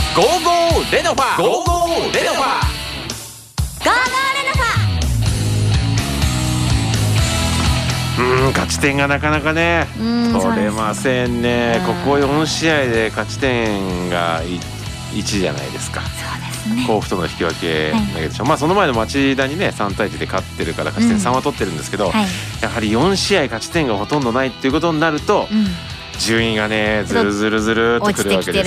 ゴーゴーレノファゴーゴーレノファゴーゴーレノフ勝ち点がなかなかね取れませんね。ここ4試合で勝ち点が1じゃないですか。 そうですね。 甲府との引き分けだけでしょ、その前の町田にね3対1で勝ってるから勝ち点3は取ってるんですけど、やはり4試合勝ち点がほとんどないっていうことになると、順位がねずるずるずるっとくるわけです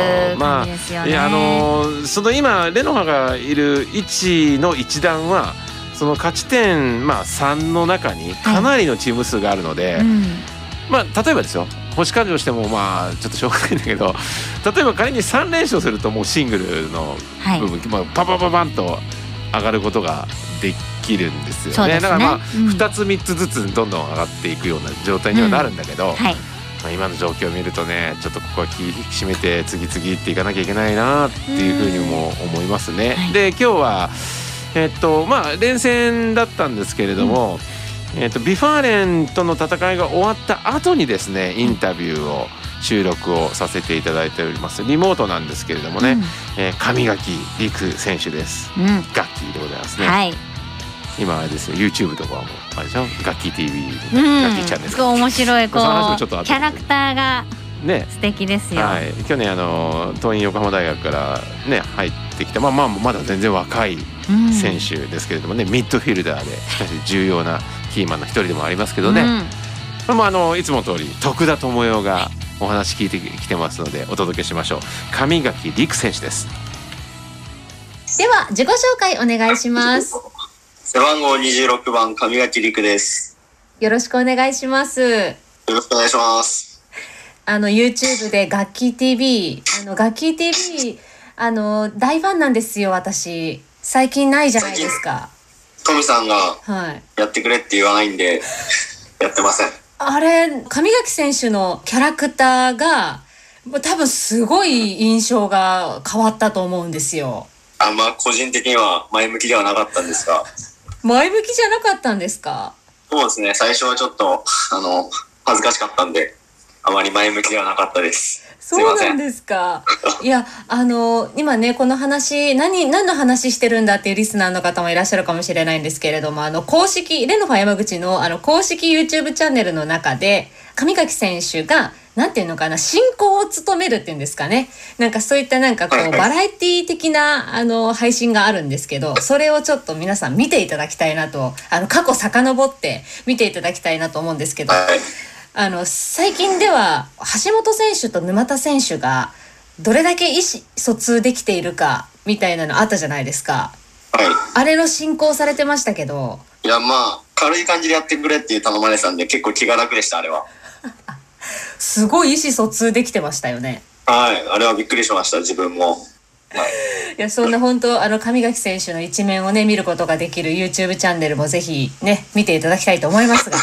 よ。その今レノファがいる位置の一段はその勝ち点3の中にかなりのチーム数があるので、例えばですよ、星勘定してもちょっとしょうがないんだけど、例えば仮に3連勝するともうシングルの部分、パパパパンと上がることができるんですよね。だから2つ3つずつどんどん上がっていくような状態にはなるんだけど、今の状況を見るとね、ちょっとここは気引き締めて次々っていかなきゃいけないなっていうふうにも思いますね。で今日は連戦だったんですけれども、ビファーレンとの戦いが終わった後にですねインタビューを収録をさせていただいております。リモートなんですけれどもね、上垣陸選手です。ガッキーでございますね。今あれですよ、 YouTube とかもあれでしょ、ガッキー TV、ガッキーチャンネル、 すごい面白いキャラクターがね素敵ですよ。 去年桐蔭横浜大学からね入ってきたまだ全然若い選手ですけれどもね、ミッドフィルダーでしかし重要なキーマンの一人でもありますけどね、いつも通り徳田智代がお話聞いてきてますのでお届けしましょう。上垣陸選手です。 では自己紹介お願いします。 背番号26番上垣陸です。 よろしくお願いします。 よろしくお願いします。 YouTube でガッキー TV、ガッキー TV 大ファンなんですよ。私最近ないじゃないですか。 トミさんがやってくれって言わないんで、やってません。 あれ上垣選手のキャラクターが多分すごい印象が変わったと思うんですよ。 個人的には前向きではなかったんですが。 前向きじゃなかったんですか？ そうですね、最初はちょっと恥ずかしかったんであまり前向きではなかったです。 そうなんですか。いや今ねこの話何の話してるんだっていうリスナーの方もいらっしゃるかもしれないんですけれども、公式レノファ山口の公式 YouTube チャンネルの中で上垣選手がなんていうのかな、進行を務めるっていうんですかね、なんかそういったバラエティ的な配信があるんですけど、それをちょっと皆さん見ていただきたいなと、過去遡って見ていただきたいなと思うんですけど、最近では橋本選手と沼田選手がどれだけ意思疎通できているかみたいなのあったじゃないですか。あれの進行されてましたけど、 いや軽い感じでやってくれっていう頼まれてたんで結構気が楽でした。あれはすごい意思疎通できてましたよね。 あれはびっくりしました、自分も。 いやそんな本当上垣選手の一面をね見ることができる YouTube チャンネルもぜひね見ていただきたいと思いますが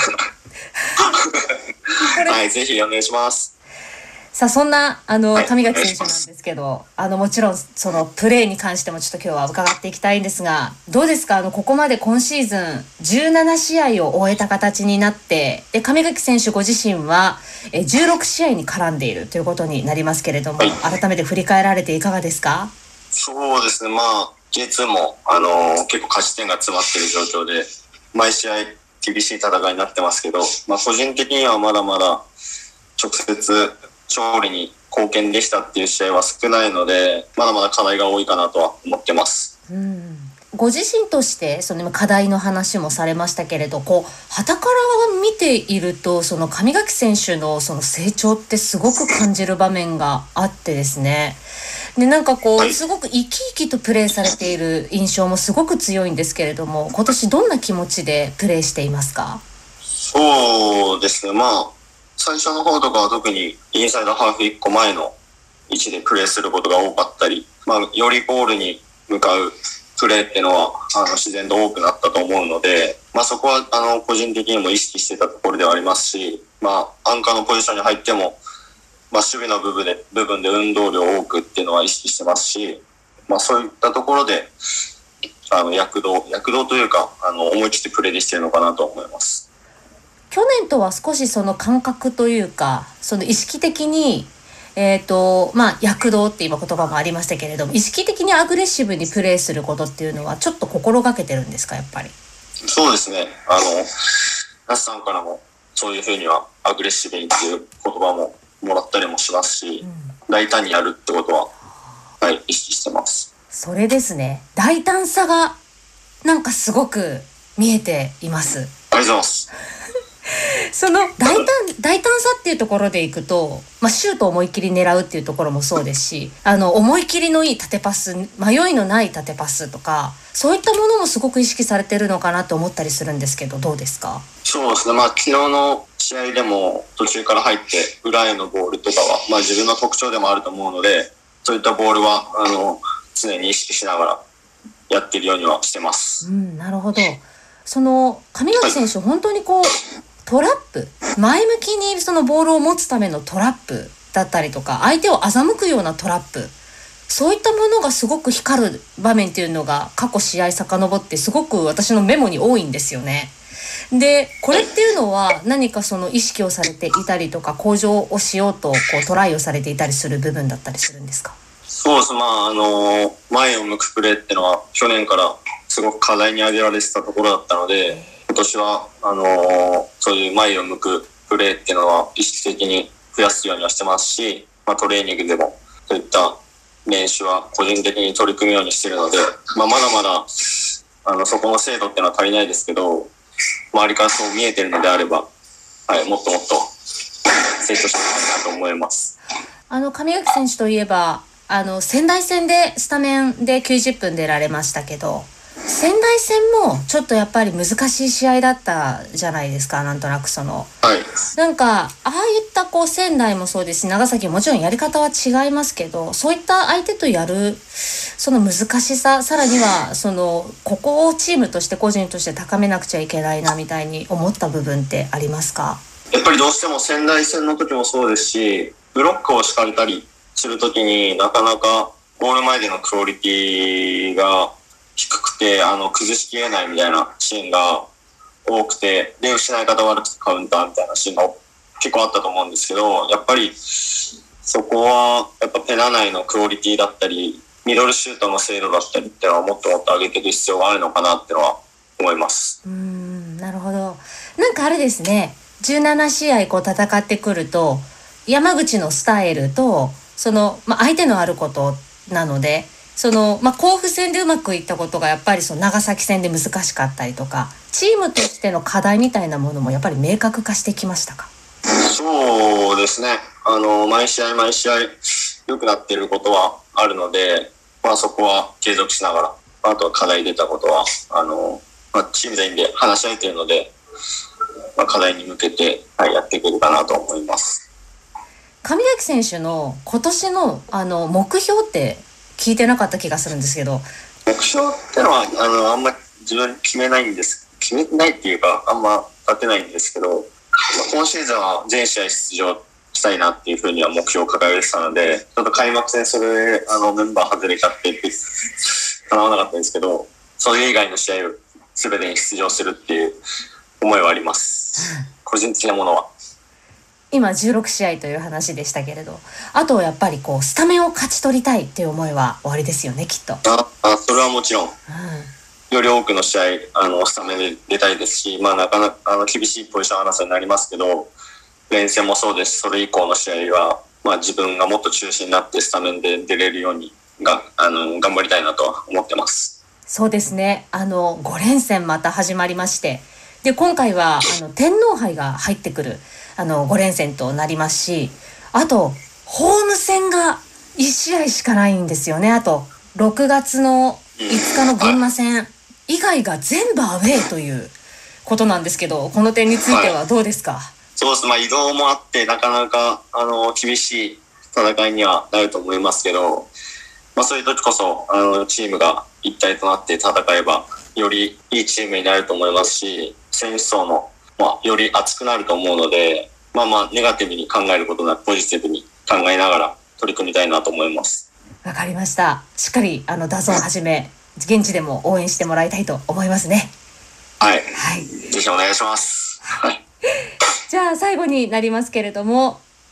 ぜひお願いします。 さあそんな上垣選手なんですけど、もちろんそのプレーに関してもちょっと今日は伺っていきたいんですが、どうですか？ここまで今シーズン17試合を終えた形になって、で上垣選手ご自身は16試合に絡んでいるということになりますけれども、改めて振り返られていかがですか？ そうですね、J2 も結構勝ち点が詰まっている状況で毎試合厳しい戦いになってますけど、個人的にはまだまだ直接勝利に貢献できたっていう試合は少ないので、まだまだ課題が多いかなとは思ってます。 ご自身としてその課題の話もされましたけれど、傍から見ているとその上垣選手のその成長ってすごく感じる場面があってですね、ですごく生き生きとプレーされている印象もすごく強いんですけれども、今年どんな気持ちでプレーしていますか？ そうですね、最初の方とかは特にインサイドハーフ1個前の位置でプレーすることが多かったり、よりゴールに向かうプレーっていうのは自然と多くなったと思うので、そこは個人的にも意識してたところではありますし、アンカーのポジションに入っても、守備の部分で運動量多くっていうのは意識してますし、そういったところで躍動というか思い切ってプレーできてるのかなと思います。 去年とは少しその感覚というか、その意識的に躍動って今言葉もありましたけれども、意識的にアグレッシブにプレーすることっていうのはちょっと心がけてるんですか、やっぱり。 そうですね。那須さんからもそういうふうにはアグレッシブにっていう言葉ももらったりもしますし、大胆にやるってことは、はい、意識してます。 それですね。大胆さがなんかすごく見えています。 ありがとうございます。 その大胆さっていうところでいくと、シュートを思いっきり狙うっていうところもそうですし、思い切りのいい縦パス、迷いのない縦パスとか、そういったものもすごく意識されてるのかなと思ったりするんですけど、どうですか？ そうですね。昨日の試合でも途中から入って裏へのボールとかは、自分の特徴でもあると思うので、そういったボールは常に意識しながらやってるようにはしてます。 なるほど。その上垣選手、本当にこうトラップ、前向きにそのボールを持つためのトラップだったりとか、相手を欺くようなトラップ、そういったものがすごく光る場面っていうのが過去試合遡ってすごく私のメモに多いんですよね。で、これっていうのは何かその意識をされていたりとか、向上をしようとトライをされていたりする部分だったりするんですか？ そうです。前を向くプレーっていうのは去年からすごく課題に挙げられてたところだったので、今年はそういう前を向くプレーっていうのは意識的に増やすようにはしてますし、トレーニングでもそういった練習は個人的に取り組むようにしているので、まだまだそこの精度っていうのは足りないですけど、周りからそう見えてるのであれば、はい、もっともっと成長していきたいなと思います。 上垣選手といえば仙台戦でスタメンで90分出られましたけど、仙台戦もちょっとやっぱり難しい試合だったじゃないですか。なんとなくなんかああいった仙台もそうですし、長崎ももちろんやり方は違いますけど、そういった相手とやるその難しさ、さらにはここをチームとして個人として高めなくちゃいけないなみたいに思った部分ってありますか？ やっぱりどうしても仙台戦の時もそうですし、ブロックを敷かれたりする時になかなかゴール前でのクオリティが低くて崩しきれないみたいなシーンが多くて、で失い方悪くてカウンターみたいなシーンが結構あったと思うんですけど、やっぱりそこはやっぱペナ内のクオリティだったりミドルシュートの精度だったりっていうのはもっともっと上げていく必要があるのかなっていうのは思います。 なるほど。なんかあれですね、17試合戦ってくると山口のスタイルと相手のあることなので、甲府戦でうまくいったことがやっぱり長崎戦で難しかったりとか、チームとしての課題みたいなものもやっぱり明確化してきましたか？ そうですね。毎試合良くなっていることはあるので、そこは継続しながら、あとは課題出たことはチーム全員で話し合えているので、課題に向けて、やっていけるかなと思います。 上垣選手の今年の目標って聞いてなかった気がするんですけど。 目標ってのはあんまり自分決めないっていうか、あんま立てないんですけど、今シーズンは全試合出場したいなっていうふうには目標を掲げてたので、ちょっと開幕戦それメンバー外れちゃって叶わなかったんですけど、それ以外の試合を全てに出場するっていう思いはあります。個人的なものは。 今16試合という話でしたけれど、あとやっぱりスタメンを勝ち取りたいっていう思いは終わりですよね、きっと。 それはもちろん、より多くの試合スタメンで出たいですし、なかなか厳しいポジション争いになりますけど、連戦もそうですし、それ以降の試合は、自分がもっと中心になってスタメンで出れるように頑張りたいなとは思ってます。 そうですね。5連戦また始まりまして、で今回は天皇杯が入ってくる5連戦となりますし、あとホーム戦が1試合しかないんですよね。あと6月の5日の群馬戦以外が全部アウェーということなんですけど、この点についてはどうですか？ そうです。移動もあってなかなか厳しい戦いにはなると思いますけど、そういう時こそチームが一体となって戦えばよりいいチームになると思いますし、選手層もより熱くなると思うので、ネガティブに考えることなくポジティブに考えながら取り組みたいなと思います。 わかりました。しっかりダゾーンはじめ現地でも応援してもらいたいと思いますね。 はい、ぜひお願いします。はい。 じゃあ最後になりますけれども、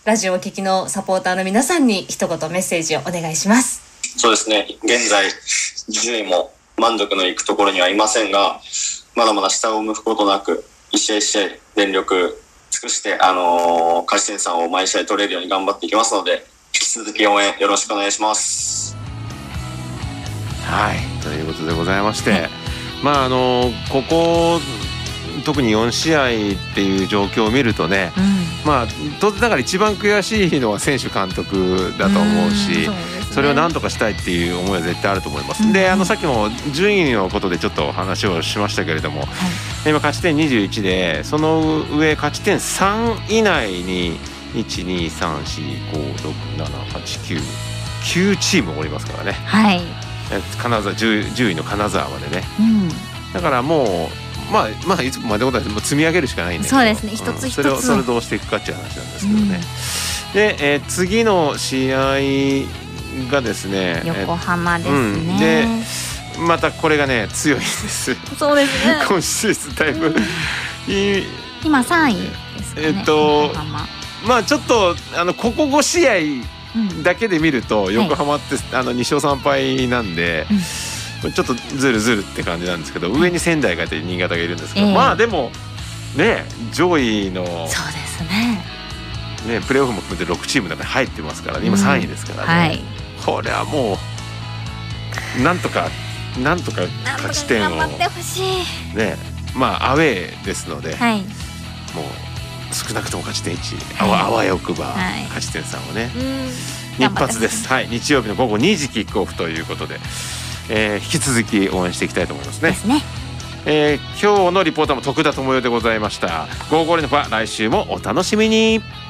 ラジオを聴きのサポーターの皆さんに一言メッセージをお願いします。 そうですね、現在順位も満足のいくところにはいませんが、まだまだ下を向くことなく一試合一試合全力尽くして、勝ち点3を毎試合取れるように頑張っていきますので、引き続き応援よろしくお願いします。 はい、ということでございまして、ここ特に4試合っていう状況を見るとね、当然ながら一番悔しいのは選手監督だと思うし、それを何とかしたいっていう思いは絶対あると思います。で、さっきも順位のことでちょっと話をしましたけれども、今勝ち点21で、その上勝ち点3以内に1,2,3,4,5,6,7,8,9 チームおりますからね。 はい。 金沢10位の金沢までね。だからもういつまでことは積み上げるしかないんだけど、 そうですね、一つ一つそれをどうしていくかっていう話なんですけどね。で、次の試合がですね、 横浜ですね。 でまたこれがね強いんです。 そうですね。 今シーズンだいぶ、 今3位ですかね。横浜。 ちょっとここ5試合だけで見ると横浜って2勝3敗なんで。ちょっとずるって感じなんですけど、上に仙台がいて新潟がいるんですけど、でもね、上位のそうですね、 プレーオフも含めて6チームの中に入ってますからね、今3位ですからね、これはもうなんとか勝ち点を頑張ってほしいね、アウェーですので、もう少なくとも勝ち点1、あわよくば勝ち点3をね、一発です。日曜日の午後2時キックオフということで、引き続き応援していきたいと思いますね。 ですね。 今日のリポーターも徳田智代でございました。55連覇、来週もお楽しみに。